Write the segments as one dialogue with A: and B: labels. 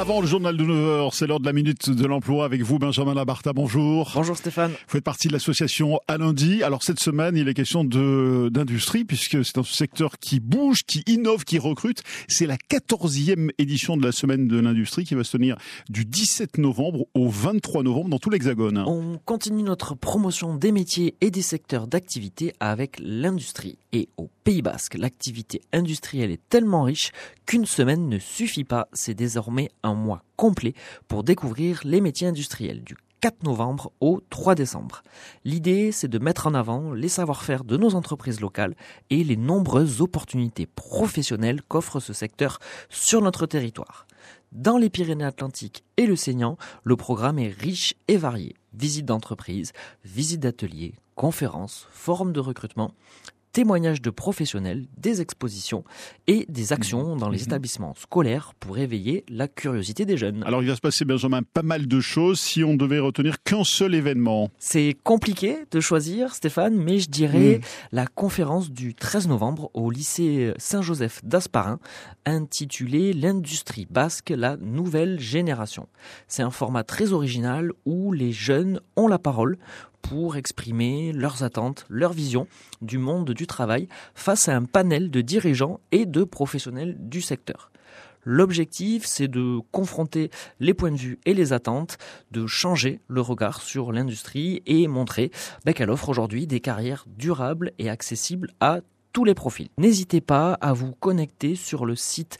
A: Avant le journal de 9h, c'est l'heure de la minute de l'emploi avec vous, Benjamin Labartha. Bonjour.
B: Bonjour Stéphane.
A: Vous faites partie de l'association À Lundi. Alors cette semaine, il est question d'industrie puisque c'est un secteur qui bouge, qui innove, qui recrute. C'est la 14e édition de la semaine de l'industrie qui va se tenir du 17 novembre au 23 novembre dans tout l'Hexagone.
B: On continue notre promotion des métiers et des secteurs d'activité avec l'industrie. Et au Pays Basque, l'activité industrielle est tellement riche qu'une semaine ne suffit pas. C'est désormais un mois complet pour découvrir les métiers industriels du 4 novembre au 3 décembre. L'idée, c'est de mettre en avant les savoir-faire de nos entreprises locales et les nombreuses opportunités professionnelles qu'offre ce secteur sur notre territoire. Dans les Pyrénées-Atlantiques et le Sénian, le programme est riche et varié. Visites d'entreprises, visites d'ateliers, conférences, forums de recrutement, témoignages de professionnels, des expositions et des actions dans les établissements scolaires pour éveiller la curiosité des jeunes.
A: Alors il va se passer, Benjamin, pas mal de choses si on ne devait retenir qu'un seul événement.
B: C'est compliqué de choisir, Stéphane, mais je dirais la conférence du 13 novembre au lycée Saint-Joseph d'Asparin, intitulée « L'industrie basque, la nouvelle génération ». C'est un format très original où les jeunes ont la parole pour exprimer leurs attentes, leur vision du monde du travail face à un panel de dirigeants et de professionnels du secteur. L'objectif, c'est de confronter les points de vue et les attentes, de changer le regard sur l'industrie et montrer qu'elle offre aujourd'hui des carrières durables et accessibles à tous les profils. N'hésitez pas à vous connecter sur le site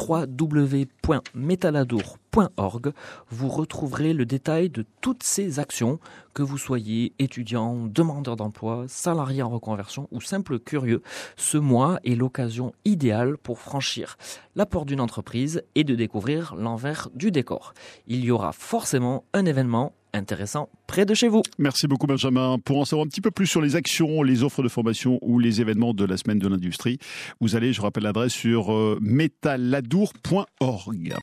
B: www.metaladour.org. Vous retrouverez le détail de toutes ces actions, que vous soyez étudiant, demandeur d'emploi, salarié en reconversion ou simple curieux. Ce mois est l'occasion idéale pour franchir la porte d'une entreprise et de découvrir l'envers du décor. Il y aura forcément un événement intéressant près de chez vous.
A: Merci beaucoup Benjamin. Pour en savoir un petit peu plus sur les actions, les offres de formation ou les événements de la semaine de l'industrie, vous allez, je rappelle l'adresse, sur metaladour.org.